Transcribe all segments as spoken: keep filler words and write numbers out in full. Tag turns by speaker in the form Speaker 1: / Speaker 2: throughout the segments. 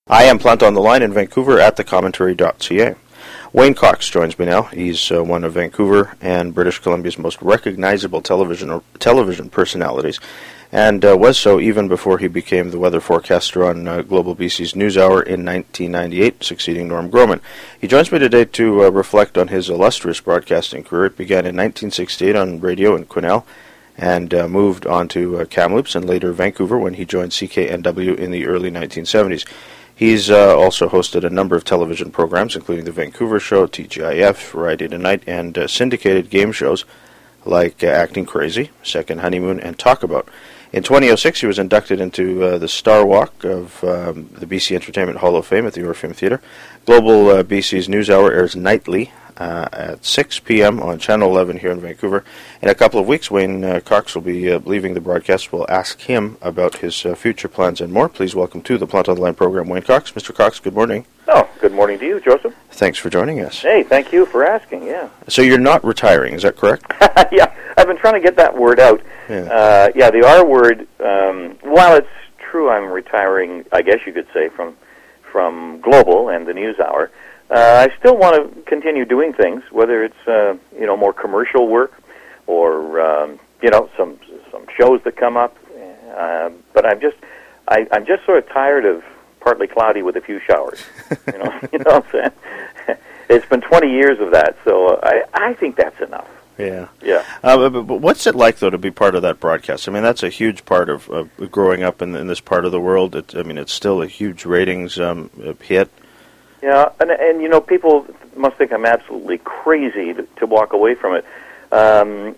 Speaker 1: I am Plant on the Line in Vancouver at the commentary dot c a. Wayne Cox joins me now. He's uh, one of Vancouver and British Columbia's most recognizable television or television personalities, and uh, was so even before he became the weather forecaster on uh, Global B C's NewsHour in nineteen ninety-eight, succeeding Norm Groman. He joins me today to uh, reflect on his illustrious broadcasting career. It began in nineteen sixty-eight on radio in Quesnel, and uh, moved on to uh, Kamloops and later Vancouver when he joined C K N W in the early nineteen seventies. He's uh, also hosted a number of television programs, including The Vancouver Show, T G I F, Variety Tonight, and uh, syndicated game shows like uh, Acting Crazy, Second Honeymoon, and Talk About. In two thousand six, he was inducted into uh, the Star Walk of um, the B C Entertainment Hall of Fame at the Orpheum Theatre. Global uh, B C's NewsHour airs nightly uh, at six p.m. on Channel eleven here in Vancouver. In a couple of weeks, Wayne uh, Cox will be uh, leaving the broadcast. We'll ask him about his uh, future plans and more. Please welcome to the Plant on the Line program, Wayne Cox. Mister Cox, good morning.
Speaker 2: Oh, good morning to you, Joseph.
Speaker 1: Thanks for joining us.
Speaker 2: Hey, thank you for asking, yeah.
Speaker 1: So you're not retiring, is that correct?
Speaker 2: Yeah, I've been trying to get that word out.
Speaker 1: Yeah,
Speaker 2: uh, yeah the R word, um, while it's true I'm retiring, I guess you could say, from from Global and the NewsHour, uh, I still want to continue doing things, whether it's, uh, you know, more commercial work or, um, you know, some some shows that come up. Uh, but I'm just, I, I'm just sort of tired of partly cloudy with a few showers. You know, you know what I'm saying? It's been twenty years of that, so I, I think that's enough.
Speaker 1: Yeah.
Speaker 2: Yeah.
Speaker 1: Uh, but, but what's it like, though, to be part of that broadcast? I mean, that's a huge part of, of growing up in, in this part of the world. It, I mean, it's still a huge ratings um, hit.
Speaker 2: Yeah, and, and, you know, people must think I'm absolutely crazy to, to walk away from it. Um,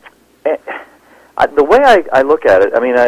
Speaker 2: I, the way I, I look at it, I mean, I,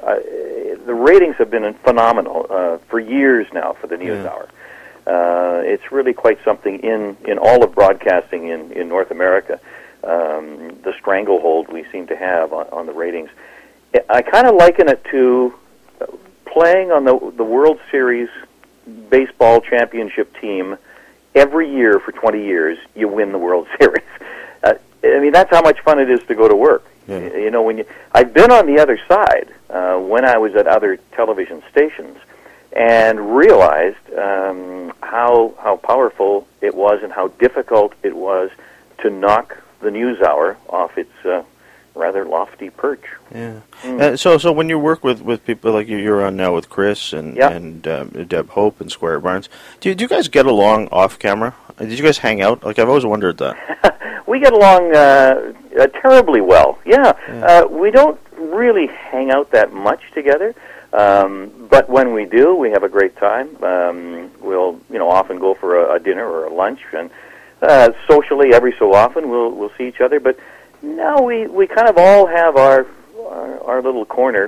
Speaker 2: I, the ratings have been phenomenal uh, for years now for the NewsHour. Yeah. Uh, it's really quite something in, in all of broadcasting in, in North America. Um, the stranglehold we seem to have on, on the ratings. I kind of liken it to playing on the the World Series baseball championship team every year for twenty years. You win the World Series. Uh, I mean, that's how much fun it is to go to work. Yeah. You know, when you, I've been on the other side uh, when I was at other television stations and realized um, how how powerful it was and how difficult it was to knock the NewsHour off its uh, rather lofty perch.
Speaker 1: Yeah. Mm. Uh, so, so when you work with, with people like you're on now with Chris and
Speaker 2: yep.
Speaker 1: and um, Deb Hope and Squire Barnes, do you, do you guys get along off camera? Did you guys hang out? Like I've always wondered that.
Speaker 2: We get along uh, uh, terribly well. Yeah. yeah. Uh, we don't really hang out that much together, um, but when we do, we have a great time. Um, we'll, you know, often go for a, a dinner or a lunch and. Uh, socially, every so often, we'll we'll see each other. But now we, we kind of all have our our, our little corner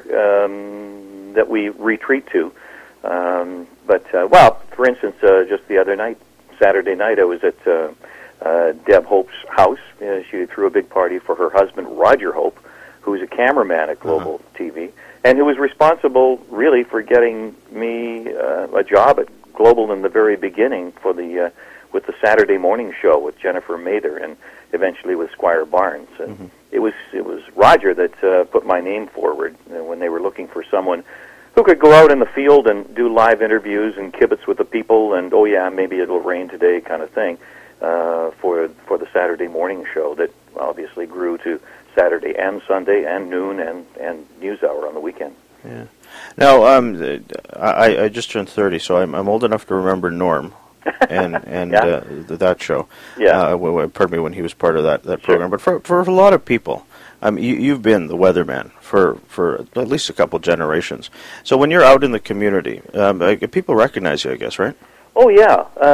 Speaker 2: um, that we retreat to. Um, but uh, well, for instance, uh, just the other night, Saturday night, I was at uh, uh, Deb Hope's house. Uh, she threw a big party for her husband, Roger Hope, who's a cameraman at Global uh-huh. T V, and who was responsible really for getting me uh, a job at Global in the very beginning for the. Uh, with the Saturday morning show with Jennifer Mather and eventually with Squire Barnes. And mm-hmm. it was it was Roger that uh, put my name forward uh, when they were looking for someone who could go out in the field and do live interviews and kibitz with the people and, oh yeah, maybe it'll rain today kind of thing uh, for for the Saturday morning show that obviously grew to Saturday and Sunday and noon and, and NewsHour on the weekend.
Speaker 1: Yeah. Now, um, I, I just turned thirty, so I'm, I'm old enough to remember Norm. and and
Speaker 2: yeah.
Speaker 1: uh, that show.
Speaker 2: Yeah.
Speaker 1: Uh, w- w- pardon me, when he was part of that, that program. Sure. But for for a lot of people, um, you, you've been the weatherman for, for at least a couple generations. So when you're out in the community, um, uh, people recognize you, I guess, right?
Speaker 2: Oh yeah, uh,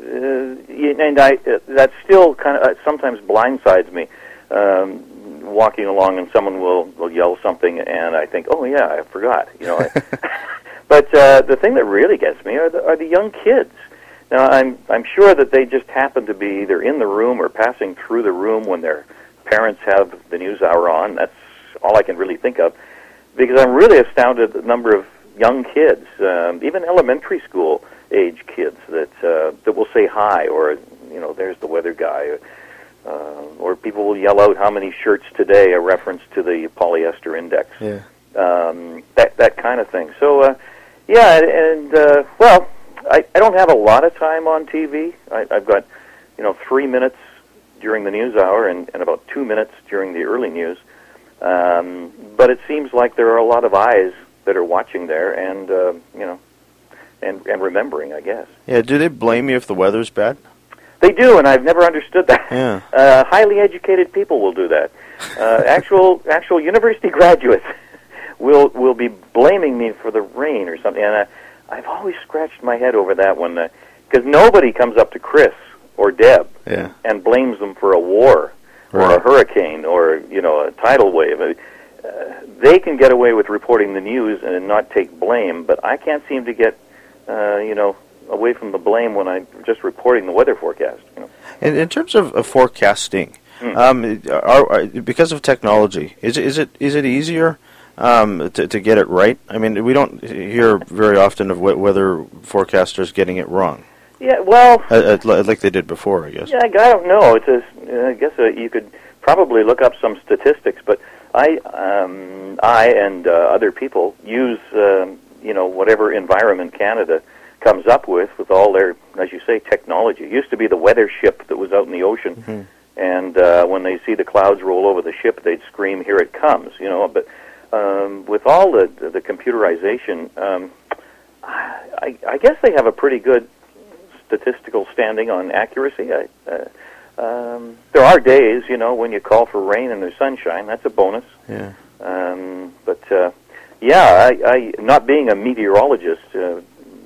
Speaker 2: uh, and I uh, that still kind of uh, sometimes blindsides me. Um, walking along and someone will, will yell something, and I think, oh yeah, I forgot. You know. I, but uh, the thing that really gets me are the, are the young kids. Now, I'm I'm sure that they just happen to be either in the room or passing through the room when their parents have the NewsHour on. That's all I can really think of, because I'm really astounded at the number of young kids, um, even elementary school age kids, that uh, that will say hi, or you know, there's the weather guy, uh, or people will yell out how many shirts today, a reference to the polyester index,
Speaker 1: yeah.
Speaker 2: um, that that kind of thing. So, uh, yeah, and uh, well. I, I don't have a lot of time on T V. I, I've got, you know, three minutes during the news hour and, and about two minutes during the early news. Um, but it seems like there are a lot of eyes that are watching there and, uh, you know, and, and remembering, I guess.
Speaker 1: Yeah, do they blame you if the weather's bad?
Speaker 2: They do, and I've never understood that.
Speaker 1: Yeah.
Speaker 2: Uh, highly educated people will do that. Uh, actual actual university graduates will will be blaming me for the rain or something. And I, I've always scratched my head over that one, because uh, nobody comes up to Chris or Deb
Speaker 1: yeah.
Speaker 2: and blames them for a war or
Speaker 1: right.
Speaker 2: a hurricane or, you know, a tidal wave. Uh, they can get away with reporting the news and not take blame, but I can't seem to get, uh, you know, away from the blame when I'm just reporting the weather forecast. You know.
Speaker 1: In, in terms of, of forecasting, mm. um, are, are, because of technology, is it, is it is it easier um, to, to get it right? I mean, we don't hear very often of weather forecasters getting it wrong.
Speaker 2: Yeah, well,
Speaker 1: uh, like they did before, I guess.
Speaker 2: Yeah, I don't know. It's a, I guess uh, you could probably look up some statistics, but I, um, I and uh, other people use, um, you know, whatever Environment Canada comes up with, with all their, as you say, technology. It used to be the weather ship that was out in the ocean, mm-hmm. and uh, when they see the clouds roll over the ship, they'd scream, "Here it comes!" You know. But um, with all the the computerization, um, I, I guess they have a pretty good statistical standing on accuracy. I, uh, um, there are days, you know, when you call for rain and there's sunshine. That's a bonus.
Speaker 1: Yeah.
Speaker 2: Um, but uh, yeah, I, I, not being a meteorologist. Uh,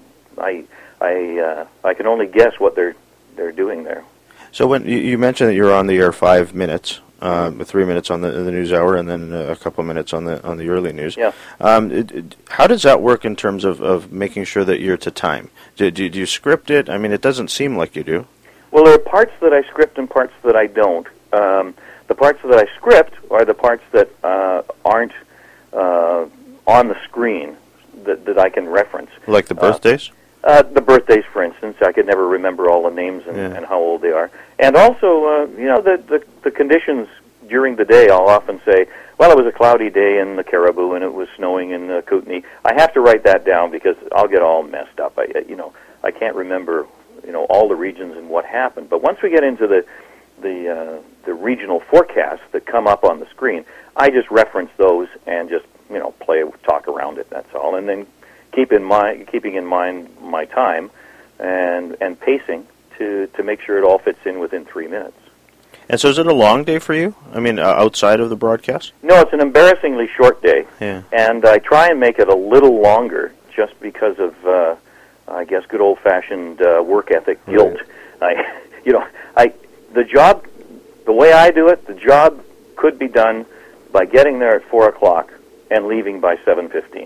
Speaker 2: I I uh, I can only guess what they're they're doing there.
Speaker 1: So when you, you mentioned that you're on the air five minutes, uh, with three minutes on the the news hour, and then a couple minutes on the on the early news.
Speaker 2: Yeah.
Speaker 1: Um, it, it, how does that work in terms of, of making sure that you're to time? Do, do do you script it? I mean, it doesn't seem like you do.
Speaker 2: Well, there are parts that I script and parts that I don't. Um, the parts that I script are the parts that uh, aren't uh, on the screen that that I can reference.
Speaker 1: Like the birthdays.
Speaker 2: Uh, Uh, the birthdays, for instance, I could never remember all the names and,
Speaker 1: yeah.
Speaker 2: and how old they are. And also, uh, you know, the, the the conditions during the day. I'll often say, well, it was a cloudy day in the Caribou and it was snowing in uh, Kootenay. I have to write that down because I'll get all messed up. I, you know, I can't remember, you know, all the regions and what happened. But once we get into the the uh, the regional forecasts that come up on the screen, I just reference those and just, you know, play talk around it. That's all, and then. Keep in mind, keeping in mind my time and and pacing to, to make sure it all fits in within three minutes.
Speaker 1: And so, is it a long day for you? I mean, uh, outside of the broadcast?
Speaker 2: No, it's an embarrassingly short day.
Speaker 1: Yeah.
Speaker 2: And I try and make it a little longer, just because of, uh, I guess, good old-fashioned uh, work ethic guilt. Right. I, you know, I the job, the way I do it, the job could be done by getting there at four o'clock and leaving by seven fifteen.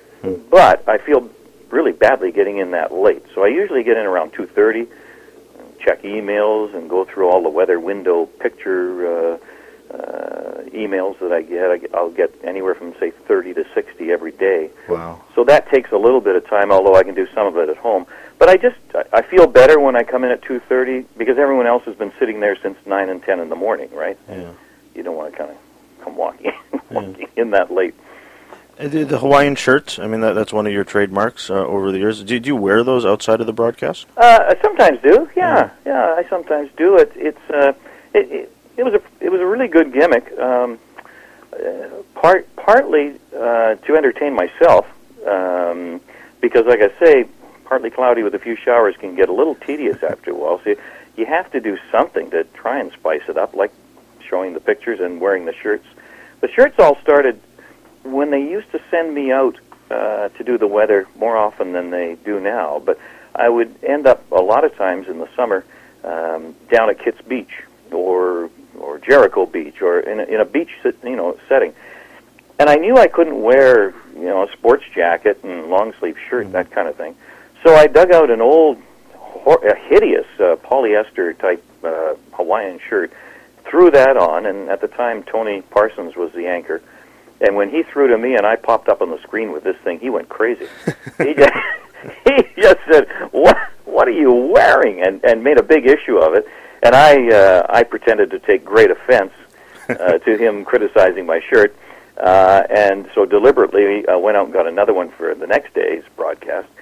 Speaker 2: But I feel really badly getting in that late. So I usually get in around two thirty, check emails, and go through all the weather window picture uh, uh, emails that I get. I'll get anywhere from, say, thirty to sixty every day.
Speaker 1: Wow.
Speaker 2: So that takes a little bit of time, although I can do some of it at home. But I just, I feel better when I come in at two thirty because everyone else has been sitting there since nine and ten in the morning, right?
Speaker 1: Yeah.
Speaker 2: You don't want to kind of come walking, walking yeah. in that late.
Speaker 1: The, the Hawaiian shirt, I mean, that, that's one of your trademarks uh, over the years. Do, do you wear those outside of the broadcast?
Speaker 2: Uh, I sometimes do, yeah. Yeah, yeah I sometimes do. It, it's, uh, it, it, it, was a, it was a really good gimmick, um, uh, part, partly uh, to entertain myself, um, because, like I say, partly cloudy with a few showers can get a little tedious after a while, so you, you have to do something to try and spice it up, like showing the pictures and wearing the shirts. The shirts all started when they used to send me out uh, to do the weather more often than they do now, but I would end up a lot of times in the summer um, down at Kitts Beach or or Jericho Beach or in a, in a beach you know setting, and I knew I couldn't wear you know a sports jacket and long sleeve shirt mm-hmm. that kind of thing, so I dug out an old, a hideous uh, polyester type uh, Hawaiian shirt, threw that on, and at the time Tony Parsons was the anchor. And when he threw to me and I popped up on the screen with this thing, he went crazy. he, just, he just said, "What? What are you wearing?" and and made a big issue of it. And I uh, I pretended to take great offense uh, to him criticizing my shirt, uh, and so deliberately uh, went out and got another one for the next day's broadcast.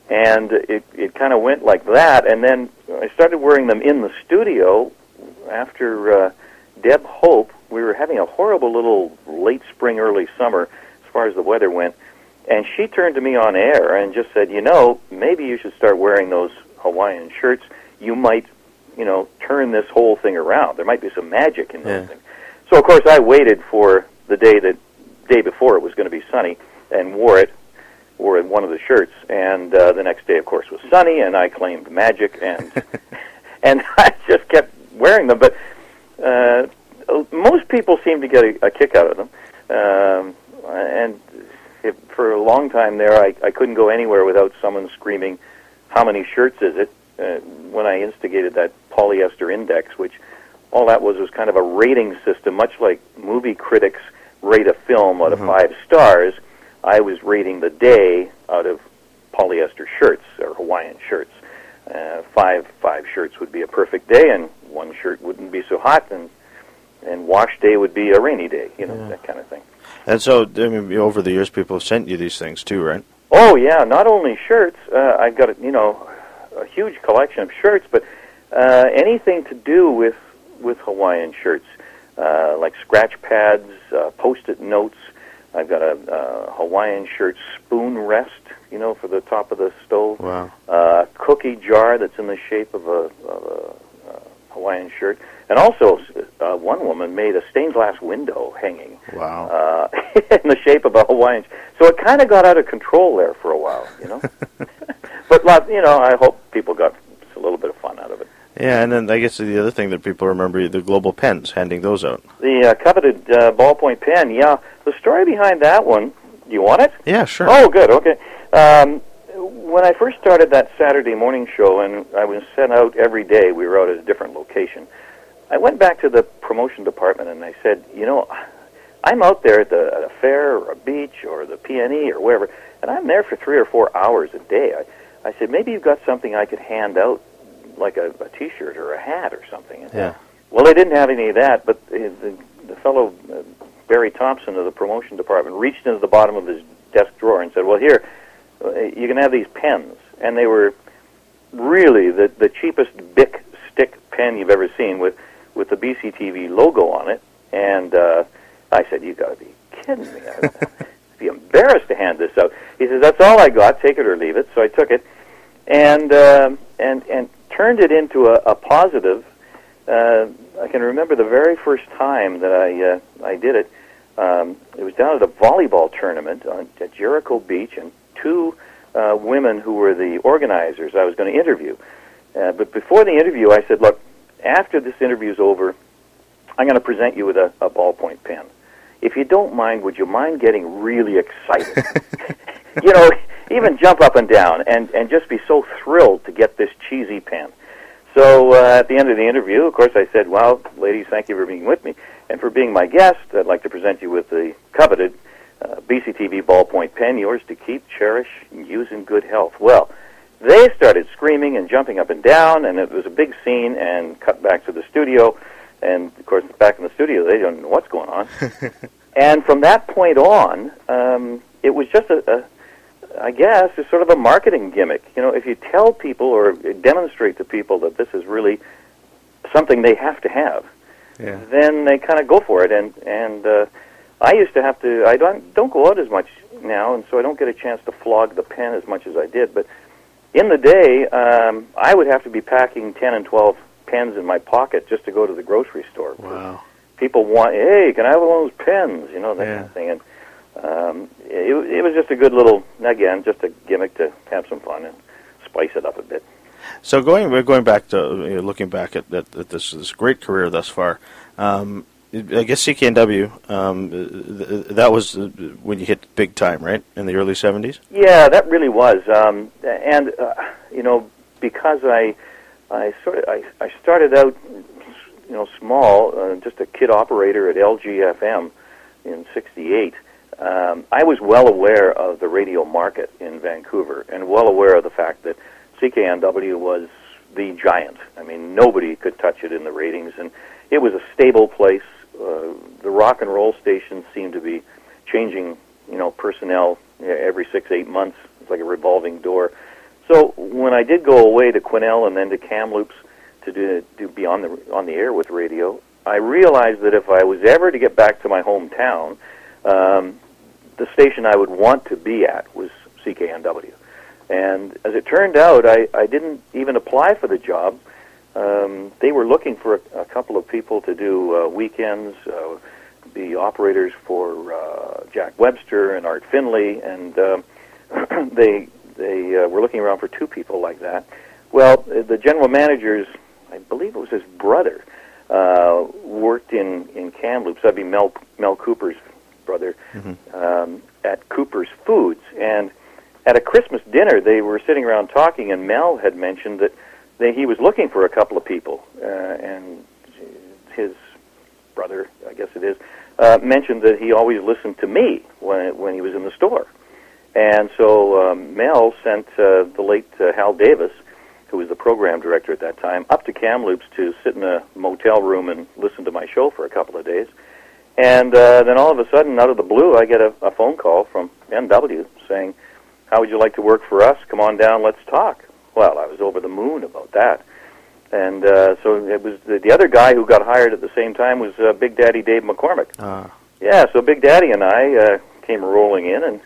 Speaker 2: And it, it kind of went like that, and then I started wearing them in the studio after uh, Deb Hope. We were having a horrible little late spring, early summer, as far as the weather went, and she turned to me on air and just said, you know, maybe you should start wearing those Hawaiian shirts. You might, you know, turn this whole thing around. There might be some magic in those
Speaker 1: yeah.
Speaker 2: things. So, of course, I waited for the day that day before it was going to be sunny and wore it, wore one of the shirts. And uh, the next day, of course, was sunny, and I claimed magic, and and I just kept wearing them. But uh, most people seem to get a, a kick out of them. Um, and if, for a long time there, I, I couldn't go anywhere without someone screaming, how many shirts is it? Uh, when I instigated that polyester index, which all that was was kind of a rating system, much like movie critics rate a film out of mm-hmm. five stars. I was rating the day out of polyester shirts or Hawaiian shirts. Uh, five five shirts would be a perfect day, and one shirt wouldn't be so hot, and and wash day would be a rainy day. You know, yeah. that kind of thing.
Speaker 1: And so, I mean, over the years, people have sent you these things too, right?
Speaker 2: Oh yeah, not only shirts. Uh, I've got you know a huge collection of shirts, but uh, anything to do with with Hawaiian shirts, uh, like scratch pads, uh, Post-it notes. I've got a uh, Hawaiian shirt spoon rest, you know, for the top of the stove.
Speaker 1: Wow.
Speaker 2: Uh, cookie jar that's in the shape of a, of a uh, Hawaiian shirt. And also, uh, one woman made a stained glass window hanging.
Speaker 1: Wow.
Speaker 2: Uh, in the shape of a Hawaiian. So it kind of got out of control there for a while, you know. But, you know, I hope people got a little bit of fun out of it.
Speaker 1: Yeah, and then I guess the other thing that people remember, the global pens, handing those out.
Speaker 2: The uh, coveted uh, ballpoint pen, yeah. The story behind that one, you want it?
Speaker 1: Yeah, sure.
Speaker 2: Oh, good, okay. Um, when I first started that Saturday morning show, and I was sent out every day, we were out at a different location, I went back to the promotion department and I said, you know, I'm out there at, the, at a fair or a beach or the P N E or wherever, and I'm there for three or four hours a day. I, I said, maybe you've got something I could hand out, like a, a T-shirt or a hat or something.
Speaker 1: Yeah.
Speaker 2: Well, they didn't have any of that, but the, the fellow, uh, Barry Thompson of the promotion department, reached into the bottom of his desk drawer and said, well, here, uh, you can have these pens. And they were really the, the cheapest Bic stick pen you've ever seen with, with the B C T V logo on it. And uh, I said, you got to be kidding me. I'd be embarrassed to hand this out. He says, that's all I got, take it or leave it. So I took it and uh, and and turned it into a, a positive. Uh, I can remember the very first time that I uh, I did it. Um, it was down at a volleyball tournament on, at Jericho Beach, and two uh, women who were the organizers I was going to interview. Uh, but before the interview, I said, look, after this interview is over, I'm going to present you with a, a ballpoint pen. If you don't mind, would you mind getting really excited? You know, even jump up and down and, and just be so thrilled to get this cheesy pen. So uh, at the end of the interview, of course, I said, well, ladies, thank you for being with me. And for being my guest, I'd like to present you with the coveted uh, B C T V ballpoint pen, yours to keep, cherish, and use in good health. Well, they started screaming and jumping up and down, and it was a big scene, and cut back to the studio. And, of course, back in the studio, they don't know what's going on. And from that point on, um, it was just a... a I guess it's sort of a marketing gimmick. You know, if you tell people or demonstrate to people that this is really something they have to have, yeah. then they kind of go for it. And and uh, I used to have to. I don't don't go out as much now, and so I don't get a chance to flog the pen as much as I did. But in the day, um, I would have to be packing ten and twelve pens in my pocket just to go to the grocery store.
Speaker 1: Wow!
Speaker 2: People want, hey, can I have one of those pens? You know, that
Speaker 1: yeah.
Speaker 2: kind of thing. And Um, it, it was just a good little, again, just a gimmick to have some fun and spice it up a bit.
Speaker 1: So going we're going back to you know, looking back at, at, at this this great career thus far, um, I guess C K N W um, th- that was when you hit big time, right, in the early seventies.
Speaker 2: Yeah, that really was, um, and uh, you know because I I sort of I, I started out you know small, uh, just a kid operator at L G F M in sixty-eight. Um, I was well aware of the radio market in Vancouver and well aware of the fact that C K N W was the giant. I mean, nobody could touch it in the ratings, and it was a stable place. Uh, the rock and roll stations seemed to be changing, you know, personnel every six, eight months. It's like a revolving door. So when I did go away to Quesnel and then to Kamloops to do, do be on the on the air with radio, I realized that if I was ever to get back to my hometown, um, the station I would want to be at was C K N W. And as it turned out, I, I didn't even apply for the job. Um, they were looking for a, a couple of people to do uh, weekends, uh, be operators for uh, Jack Webster and Art Finley, and uh, they they uh, were looking around for two people like that. Well, the general manager's, I believe it was his brother, uh, worked in, in Kamloops. That'd be Mel, Mel Cooper's brother, mm-hmm. um, at Cooper's Foods. And at a Christmas dinner, they were sitting around talking, and Mel had mentioned that they, he was looking for a couple of people, uh, and his brother, I guess it is, uh, mentioned that he always listened to me when when he was in the store. And so um, Mel sent uh, the late uh, Hal Davis, who was the program director at that time, up to Kamloops to sit in a motel room and listen to my show for a couple of days. And uh, then all of a sudden, out of the blue, I get a, a phone call from N W saying, "How would you like to work for us? Come on down, let's talk." Well, I was over the moon about that. And uh, so it was the, the other guy who got hired at the same time was uh, Big Daddy Dave McCormick. Uh. Yeah, so Big Daddy and I uh, came rolling in, and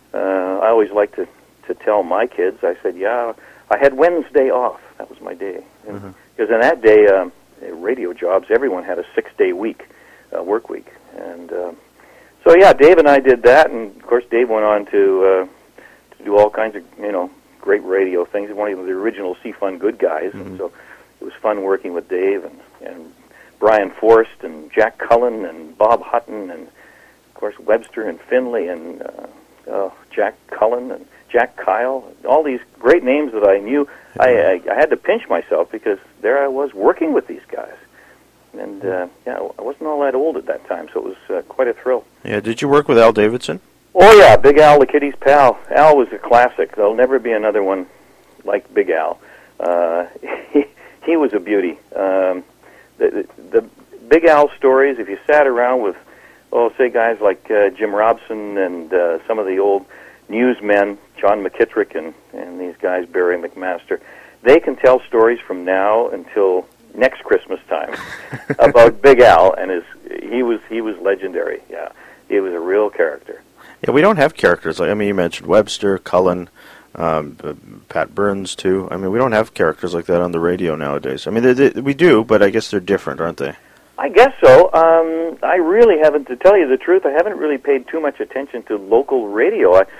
Speaker 2: uh, I always like to, to tell my kids, I said, yeah, I had Wednesday off. That was my day. Because mm-hmm. in that day, um, radio jobs, everyone had a six-day week, uh, work week. And uh, so, yeah, Dave and I did that, and, of course, Dave went on to, uh, to do all kinds of, you know, great radio things. He was one of the original C-Fun good guys, mm-hmm. and so it was fun working with Dave and, and Brian Forrest and Jack Cullen and Bob Hutton and, of course, Webster and Finley and uh, uh, Jack Cullen and Jack Kyle. All these great names that I knew. Yeah. I, I, I had to pinch myself because there I was working with these guys. And, uh, yeah, I wasn't all that old at that time, so it was uh, quite a thrill.
Speaker 1: Yeah, did you work with Al Davidson?
Speaker 2: Oh, yeah, Big Al, the Kitty's pal. Al was a classic. There'll never be another one like Big Al. Uh, he, he was a beauty. Um, the, the, the Big Al stories, if you sat around with, oh, say guys like uh, Jim Robson and uh, some of the old newsmen, John McKittrick and, and these guys, Barry McMaster, they can tell stories from now until next Christmas time about Big Al, and his he was he was legendary. Yeah, he was a real character.
Speaker 1: Yeah, we don't have characters like I mean, you mentioned Webster, Cullen, um, Pat Burns too. I mean, we don't have characters like that on the radio nowadays. I mean, they, they, we do, but I guess they're different, aren't they?
Speaker 2: I guess so. Um, I really haven't, to tell you the truth, I haven't really paid too much attention to local radio. I,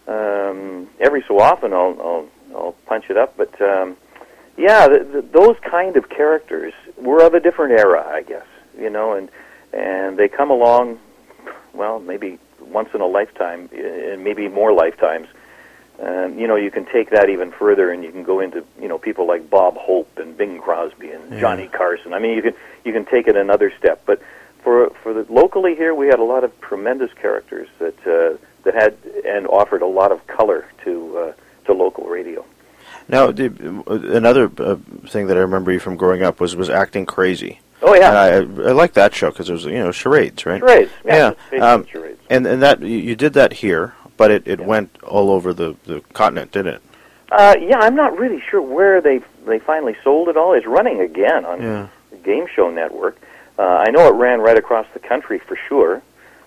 Speaker 2: um, every so often I'll, I'll I'll punch it up, but um, yeah, the, the, those kind of characters were of a different era, I guess. You know, and and they come along, well, maybe once in a lifetime, and maybe more lifetimes. Um, you know, you can take that even further, and you can go into, you know, people like Bob Hope and Bing Crosby and yeah. Johnny Carson. I mean, you can you can take it another step. But for for the locally here, we had a lot of tremendous characters that uh, that had and offered a lot of color to uh, to local radio.
Speaker 1: Now, the, another uh, thing that I remember you from growing up was was Acting Crazy.
Speaker 2: Oh yeah,
Speaker 1: and I I liked that show because it was, you know, charades, right?
Speaker 2: Charades,
Speaker 1: yeah.
Speaker 2: yeah. Um, charades.
Speaker 1: And and that you, you did that here. But it, it yeah. went all over the, the continent, didn't it?
Speaker 2: Uh, yeah, I'm not really sure where they they finally sold it all. It's running again on yeah. the Game Show Network. Uh, I know it ran right across the country for sure.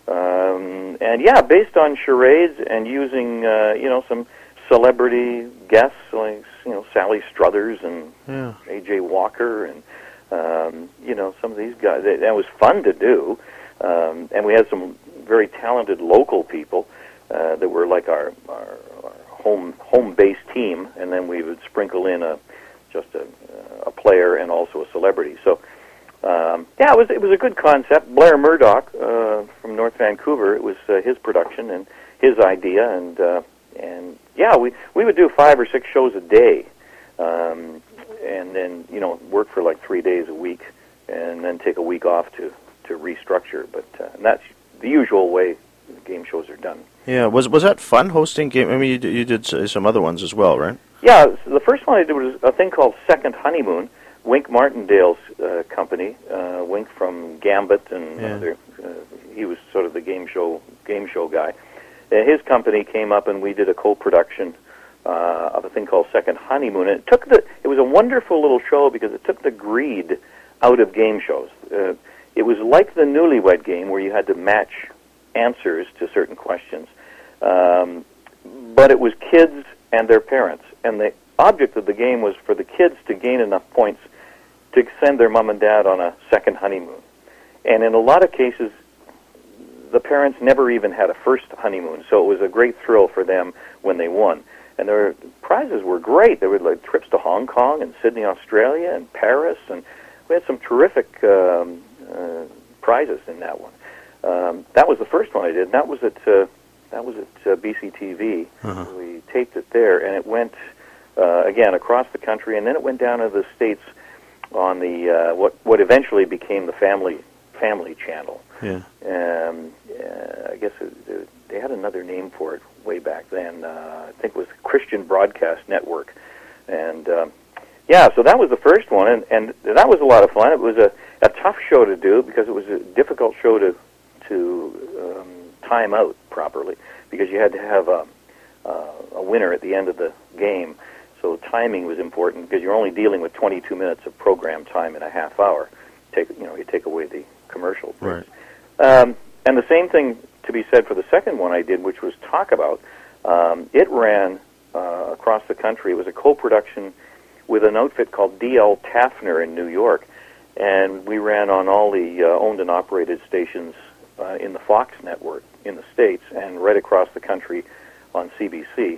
Speaker 2: Um, and yeah, based on charades and using uh, you know, some celebrity guests like, you know, Sally Struthers and yeah. A J Walker and um, you know, some of these guys. It, it was fun to do, um, and we had some very talented local people. Uh, that were like our, our, our home home base team, and then we would sprinkle in a just a, a player and also a celebrity. So um, yeah, it was it was a good concept. Blair Murdoch uh, from North Vancouver, it was uh, his production and his idea, and uh, and yeah, we we would do five or six shows a day, um, and then, you know, work for like three days a week, and then take a week off to to restructure. But uh, and that's the usual way game shows are done.
Speaker 1: Yeah, was was that fun hosting game? I mean, you did, you did some other ones as well, right?
Speaker 2: Yeah, the first one I did was a thing called Second Honeymoon. Wink Martindale's uh, company, uh, Wink from Gambit, and
Speaker 1: yeah.
Speaker 2: other, uh, he was sort of the game show game show guy. Uh, his company came up, and we did a co-production uh, of a thing called Second Honeymoon. And it took the it was a wonderful little show because it took the greed out of game shows. Uh, it was like the Newlywed Game where you had to match answers to certain questions, um, but it was kids and their parents, and the object of the game was for the kids to gain enough points to send their mom and dad on a second honeymoon. And in a lot of cases, the parents never even had a first honeymoon, so it was a great thrill for them when they won. And their prizes were great. There were like trips to Hong Kong and Sydney, Australia, and Paris, and we had some terrific um, uh, prizes in that one. Um, that was the first one I did. And that was at uh, that was at uh, B C T V. Uh-huh. We taped it there, and it went uh, again across the country, and then it went down to the States on the uh, what what eventually became the Family Family Channel.
Speaker 1: Yeah.
Speaker 2: Um, uh, I guess it, it, they had another name for it way back then. Uh, I think it was Christian Broadcast Network, and um, yeah, so that was the first one, and, and that was a lot of fun. It was a, a tough show to do because it was a difficult show to to um, time out properly because you had to have a, uh, a winner at the end of the game. So timing was important because you're only dealing with twenty-two minutes of program time in a half hour. Take you know you take away the commercial breaks.
Speaker 1: Right.
Speaker 2: Um, and the same thing to be said for the second one I did, which was Talk About. Um, it ran uh, across the country. It was a co-production with an outfit called D L Taffner in New York, and we ran on all the uh, owned and operated stations uh, in the Fox network in the States and right across the country on C B C.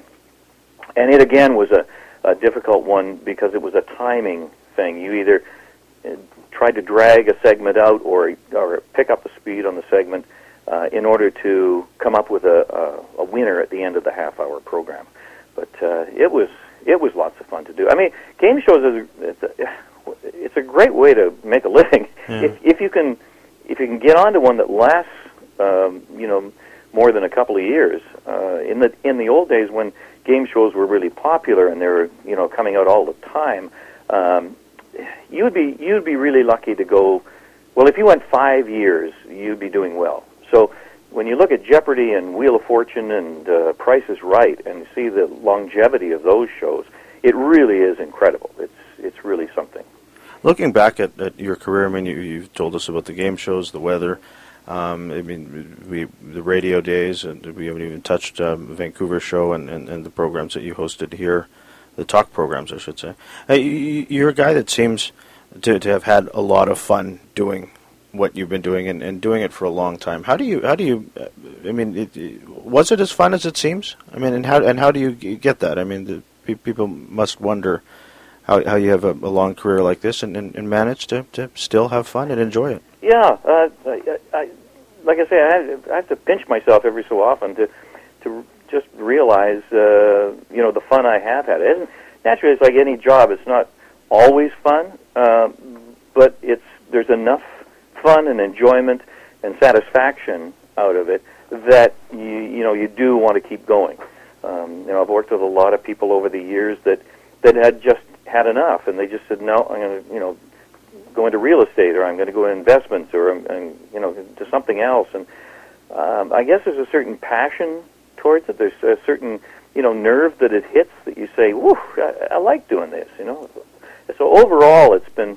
Speaker 2: And it again was a, a difficult one because it was a timing thing. You either uh, tried to drag a segment out or or pick up the speed on the segment uh, in order to come up with a, a, a winner at the end of the half-hour program. But uh, it was it was lots of fun to do. I mean, game shows is it's a, it's a great way to make a living
Speaker 1: yeah.
Speaker 2: if if you can if you can get onto one that lasts um, you know more than a couple of years. Uh, in the in the old days when game shows were really popular and they were you know coming out all the time. Um, You'd be you'd be really lucky to go. Well, if you went five years, you'd be doing well. So when you look at Jeopardy and Wheel of Fortune and uh, Price is Right, and see the longevity of those shows, it really is incredible. It's it's really something.
Speaker 1: Looking back at, at your career, I mean, you, you've told us about the game shows, the weather. Um, I mean, we the radio days, and we haven't even touched um, Vancouver show and, and, and the programs that you hosted here. The talk programs, I should say. Uh, you, you're a guy that seems to, to have had a lot of fun doing what you've been doing and, and doing it for a long time. How do you? How do you? Uh, I mean, it, it, was it as fun as it seems? I mean, and how and how do you get that? I mean, the, pe- people must wonder how how you have a, a long career like this and, and, and manage to, to still have fun and enjoy it.
Speaker 2: Yeah, uh, I, I, like I say, I have, I have to pinch myself every so often to to. just realize, uh, you know, the fun I have had. It isn't, naturally, it's like any job. It's not always fun, uh, but it's there's enough fun and enjoyment and satisfaction out of it that you you know you do want to keep going. Um, you know, I've worked with a lot of people over the years that that had just had enough, and they just said, no, I'm going to you know go into real estate, or I'm going to go into investments, or I'm, I'm you know to something else. And um, I guess there's a certain passion towards it. There's a certain, you know, nerve that it hits that you say, "Woo, I, I like doing this." You know, so overall, it's been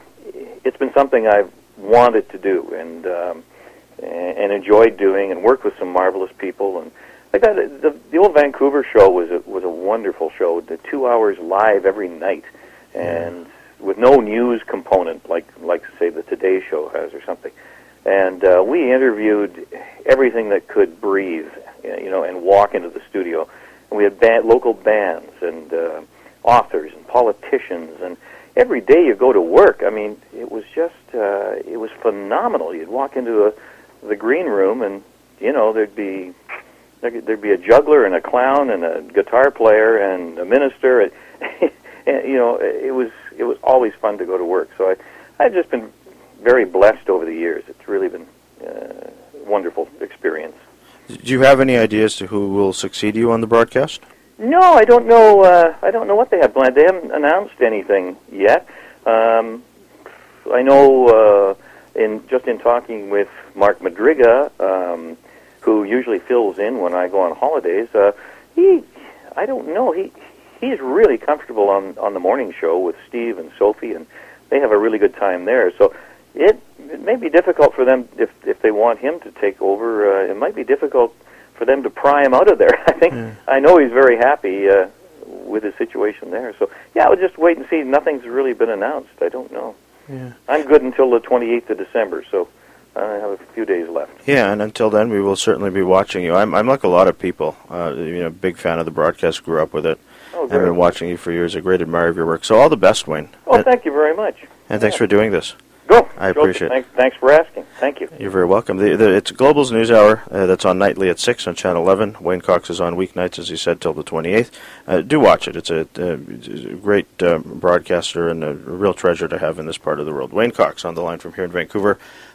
Speaker 2: it's been something I've wanted to do and um, and enjoyed doing, and worked with some marvelous people. And like that, the, the old Vancouver show was a, was a wonderful show. The two hours live every night, and with no news component like like say the Today Show has or something. And uh, we interviewed everything that could breathe, you know, and walk into the studio. And we had band, local bands and uh, authors and politicians. And every day you go to work, I mean, it was just, uh, it was phenomenal. You'd walk into a, the green room and, you know, there'd be there'd be a juggler and a clown and a guitar player and a minister. And, and you know, it was it was always fun to go to work. So I, I've just been very blessed over the years. It's really been uh, a wonderful experience.
Speaker 1: Do you have any ideas to who will succeed you on the broadcast?
Speaker 2: No, I don't know. Uh, I don't know what they have planned. They haven't announced anything yet. Um, I know uh, in just in talking with Mark Madriga, um, who usually fills in when I go on holidays, uh, he I don't know. He he's really comfortable on on the morning show with Steve and Sophie, and they have a really good time there. So it it may be difficult for them if if they want him to take over. Uh, it might be difficult for them to pry him out of there. I think yeah. I know he's very happy uh, with his situation there. So yeah, we'll just wait and see. Nothing's really been announced. I don't know.
Speaker 1: Yeah.
Speaker 2: I'm good until the twenty-eighth of December. So. I have a few days left.
Speaker 1: Yeah, and until then, we will certainly be watching you. I'm, I'm like a lot of people, uh, you know, big fan of the broadcast, grew up with it.
Speaker 2: Oh,
Speaker 1: I've been watching you for years, a great admirer of your work. So all the best, Wayne.
Speaker 2: Oh,
Speaker 1: and,
Speaker 2: thank you very much.
Speaker 1: And thanks yeah. for doing this.
Speaker 2: Go.
Speaker 1: I appreciate
Speaker 2: thanks,
Speaker 1: it.
Speaker 2: Thanks for asking. Thank you.
Speaker 1: You're very welcome. The, the, it's Global's News Hour. Uh, that's on nightly at six on Channel eleven. Wayne Cox is on weeknights, as he said, till the twenty-eighth. Uh, do watch it. It's a, uh, it's a great um, broadcaster and a real treasure to have in this part of the world. Wayne Cox on the line from here in Vancouver.